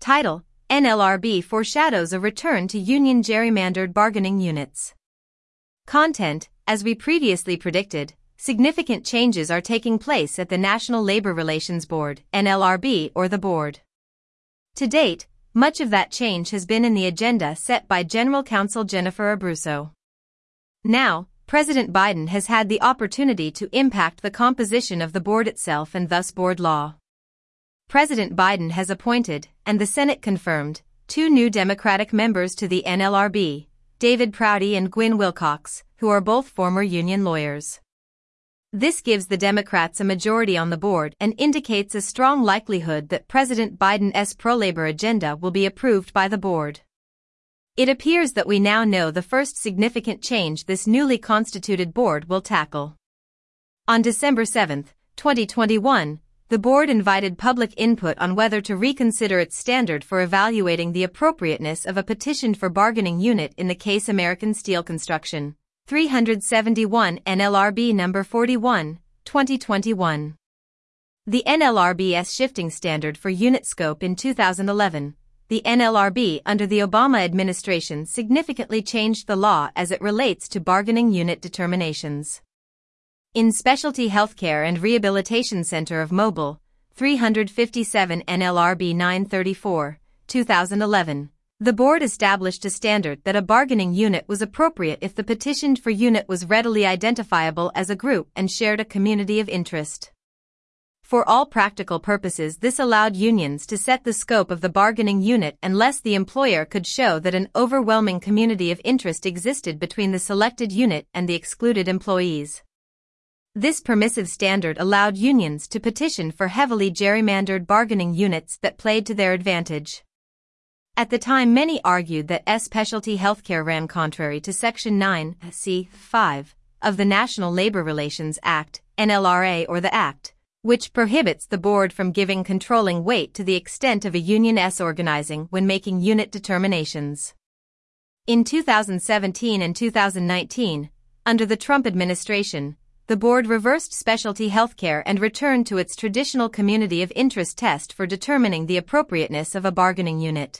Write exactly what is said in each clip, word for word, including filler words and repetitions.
Title: N L R B foreshadows a return to union gerrymandered bargaining units. Content: as we previously predicted, significant changes are taking place at the National Labor Relations Board, N L R B, or the board. To date, much of that change has been in the agenda set by General Counsel Jennifer Abruzzo. Now, President Biden has had the opportunity to impact the composition of the board itself and thus board law. President Biden has appointed, and the Senate confirmed, two new Democratic members to the N L R B, David Prouty and Gwyn Wilcox, who are both former union lawyers. This gives the Democrats a majority on the board and indicates a strong likelihood that President Biden's pro-labor agenda will be approved by the board. It appears that we now know the first significant change this newly constituted board will tackle. On December seventh, twenty twenty-one, the board invited public input on whether to reconsider its standard for evaluating the appropriateness of a petitioned for bargaining unit in the case American Steel Construction, three seventy-one N L R B number forty-one, twenty twenty-one. The N L R B's shifting standard for unit scope in two thousand eleven, the N L R B under the Obama administration significantly changed the law as it relates to bargaining unit determinations. In Specialty Healthcare and Rehabilitation Center of Mobile, three fifty-seven N L R B nine thirty-four, two thousand eleven, the board established a standard that a bargaining unit was appropriate if the petitioned for unit was readily identifiable as a group and shared a community of interest. For all practical purposes, this allowed unions to set the scope of the bargaining unit unless the employer could show that an overwhelming community of interest existed between the selected unit and the excluded employees. This permissive standard allowed unions to petition for heavily gerrymandered bargaining units that played to their advantage. At the time, many argued that specialty healthcare ran contrary to Section nine C five of the National Labor Relations Act, N L R A, or the Act, which prohibits the board from giving controlling weight to the extent of a union's organizing when making unit determinations. In two thousand seventeen and two thousand nineteen, under the Trump administration, the board reversed specialty healthcare and returned to its traditional community of interest test for determining the appropriateness of a bargaining unit.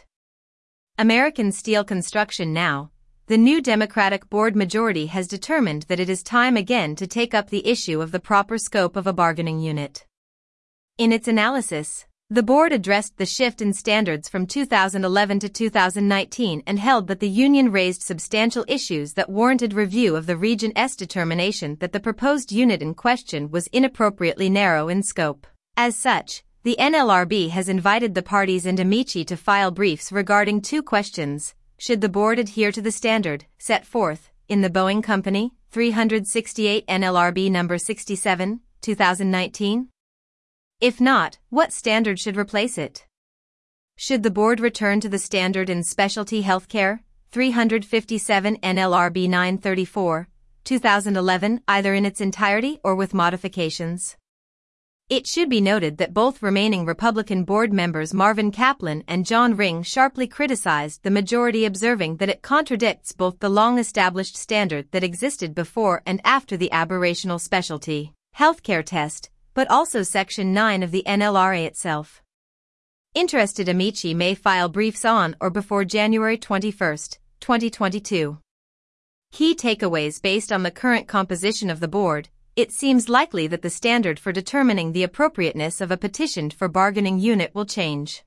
American Steel Construction now, the new Democratic board majority has determined that it is time again to take up the issue of the proper scope of a bargaining unit. In its analysis, the board addressed the shift in standards from two thousand eleven to two thousand nineteen and held that the union raised substantial issues that warranted review of the region's determination that the proposed unit in question was inappropriately narrow in scope. As such, the N L R B has invited the parties and amici to file briefs regarding two questions. Should the board adhere to the standard set forth in the Boeing Company, three sixty-eight N L R B number sixty-seven, two thousand nineteen? If not, what standard should replace it? Should the board return to the standard in Specialty Healthcare, three fifty-seven N L R B nine thirty-four, two thousand eleven, either in its entirety or with modifications? It should be noted that both remaining Republican board members Marvin Kaplan and John Ring sharply criticized the majority, observing that it contradicts both the long-established standard that existed before and after the aberrational specialty healthcare test, but also Section nine of the N L R A itself. Interested amici may file briefs on or before January twenty-first, twenty twenty-two. Key takeaways: based on the current composition of the board, it seems likely that the standard for determining the appropriateness of a petitioned for bargaining unit will change.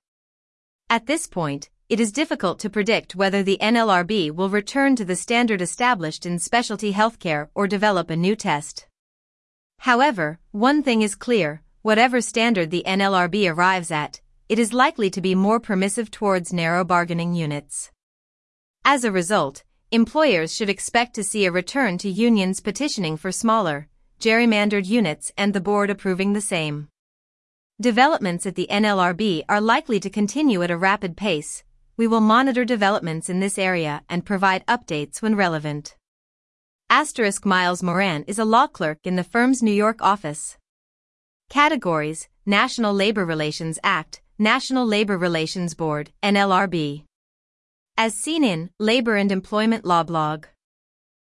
At this point, it is difficult to predict whether the N L R B will return to the standard established in specialty healthcare or develop a new test. However, one thing is clear: whatever standard the N L R B arrives at, it is likely to be more permissive towards narrow bargaining units. As a result, employers should expect to see a return to unions petitioning for smaller, gerrymandered units and the board approving the same. Developments at the N L R B are likely to continue at a rapid pace. We will monitor developments in this area and provide updates when relevant. Asterisk Miles Moran is a law clerk in the firm's New York office. Categories: National Labor Relations Act, National Labor Relations Board, N L R B. As seen in Labor and Employment Law blog.